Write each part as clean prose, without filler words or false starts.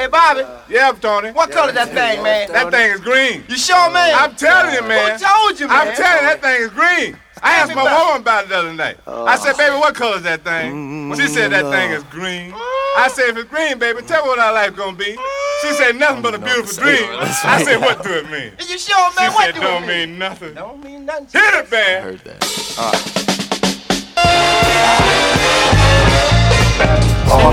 Hey, Bobby. Yeah, Tony. What color that thing, man? That thing is green. You sure, man? I'm telling you, man. Who told you, man? I'm telling you, that thing is green. I asked my woman about it the other night. I said, baby, what color is that thing? She said that thing is green. I said, if it's green, baby, tell me what our life gonna be. She said, nothing but a beautiful dream. I said, what do it mean? You sure, man? She said, don't mean nothing. Don't mean nothing. Hit it, man. I heard that. All right. Oh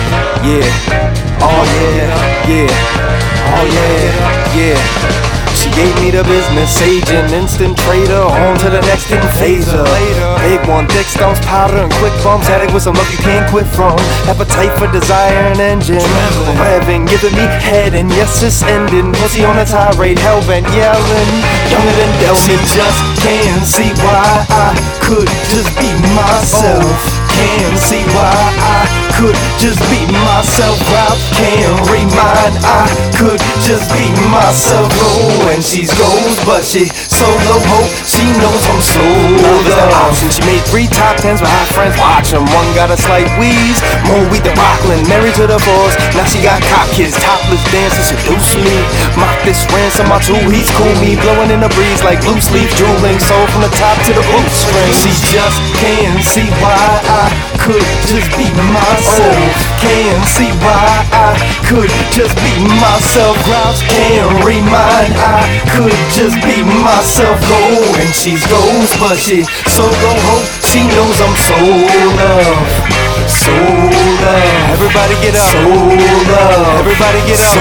yeah, oh yeah, yeah, oh yeah, yeah. She gave me the business agent, instant trader, on to the next hidden phaser. Big one, thick stumps, powder and quick bumps, addict with some love you can't quit from. Appetite for desire and engine, revving, giving me head, and yes it's ending. Pussy on a tirade, hellbent, yelling, younger than Delman. Just can't see why I could just be myself. Can't see why I could just be myself. Ralph can't remind I could just be myself. Oh, and she's goes, but she solo hope. She knows I'm so love is the option. She made 3 top 10s with hot friends watch 'em. One got a slight wheeze, more weed than Rockland, married to the boss. Now she got cop kids, topless dancing, seduce me. Mock this ransom, my two, he's cool me. Blowing in the breeze like loose leaf drooling. Soul from the top to the boot string. She just can't see why I could just be myself. Can't see why I could just be myself. Crowds can't remind I could just be myself. Go and she's goes, but she so go home. She knows I'm so love, so love. Everybody get up, so love. Everybody get up, so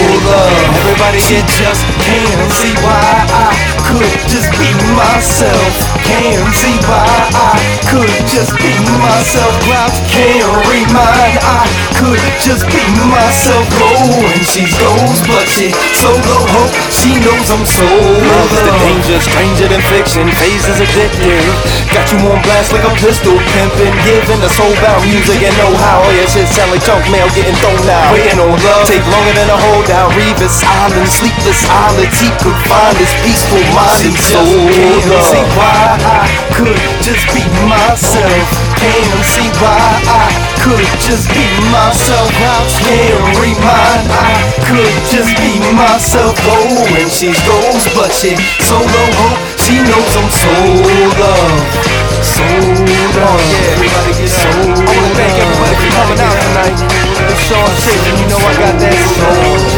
love. Everybody get just can't see why I could just be myself. Can't see why I could just be myself. Crowds can't remind I could just be myself. Go and she goes, but she solo hope. She knows I'm so love. The danger, stranger than fiction. Phase is addictive. Got you on blast like a pistol pimpin'. Giving the soul bound music and know-how. Yeah, shit sound like junk mail getting thrown out. Waiting on love, take longer than a holdout. Revis Island, sleepless eyelids. He could find his peaceful mind and soul. Can't see why I could just be myself. Can't see why I could just be myself. Crowds can't remind I could just be myself. Oh, and she goes, but she solo hope. She knows I'm so love, so love. Yeah, everybody get so love. I wanna thank everybody for coming out tonight. It's Sean Shake, and you know I got that soul.